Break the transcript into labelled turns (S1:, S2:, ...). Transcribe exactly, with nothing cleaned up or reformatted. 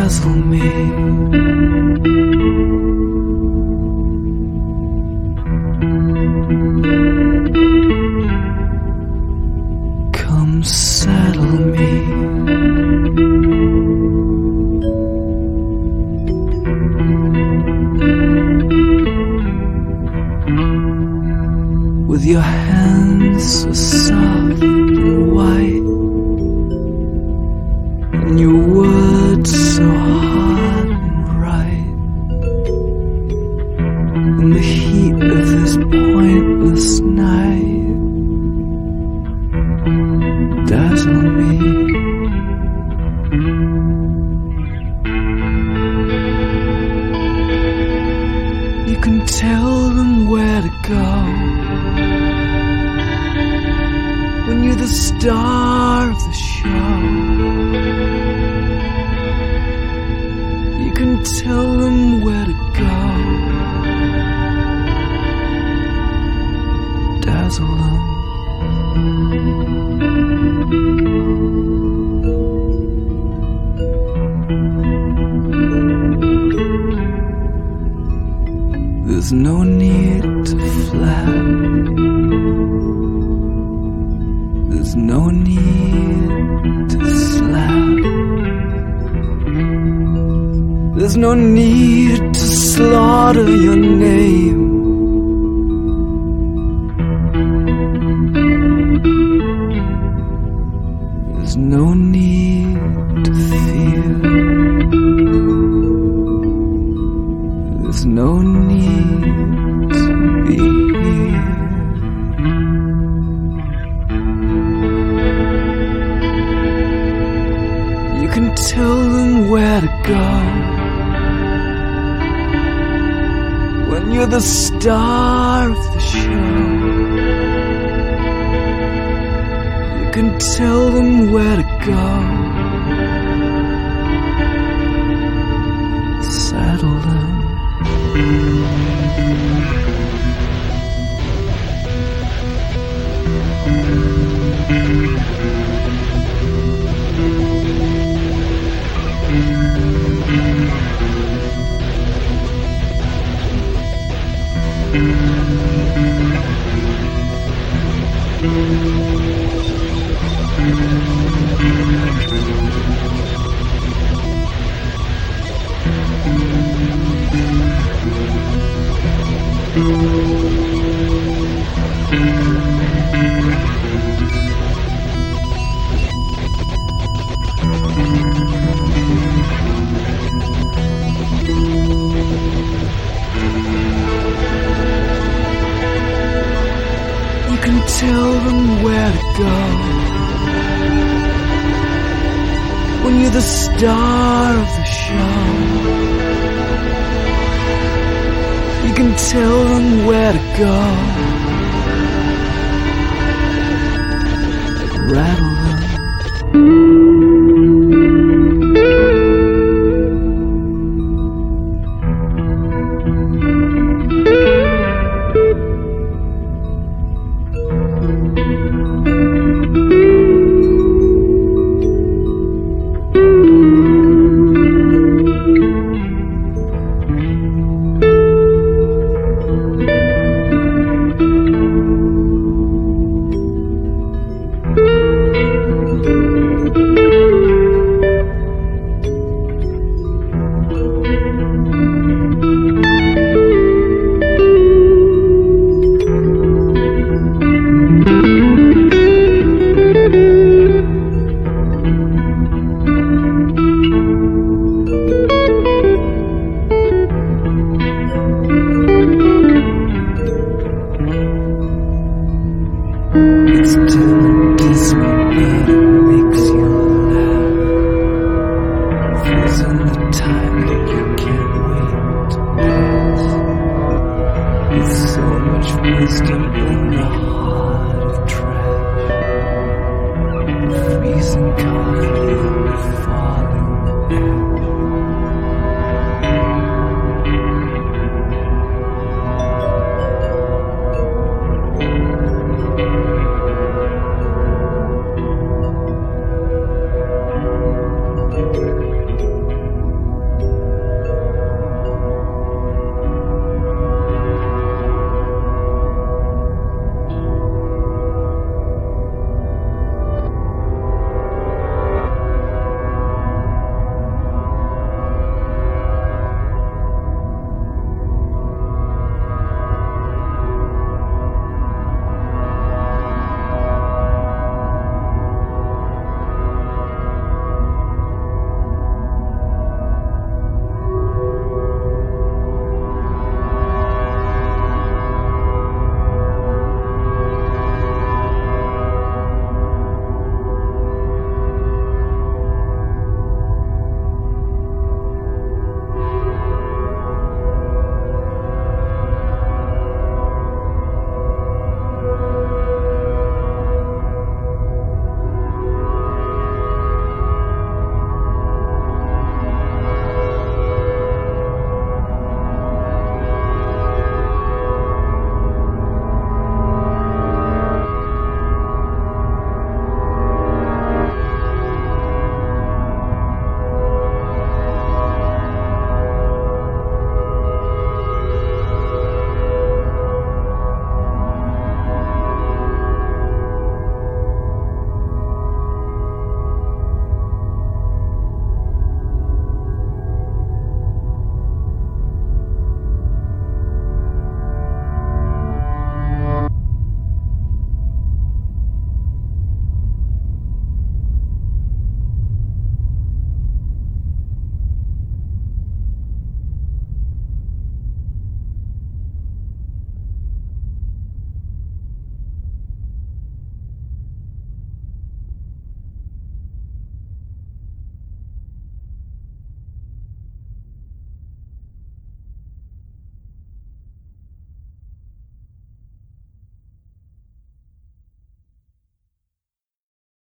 S1: dazzle me. Come settle me. With your hands so soft and white, and your words so hard and right, in the heat of this pointless night, dazzle me. You can tell them where to go when you're the star of the show. You can tell them where to go, dazzle them. There's no need to flap. There's no need to slap. There's no need to slaughter your name. There's no need to fear. There's no need to be here. You can tell them where to go when you're the star of the show. You can tell them where to go, saddle them. You can tell them where to go when you're the star of the show. You can tell them where to go, rattle them. It's tenderness that makes you laugh. Frozen the time.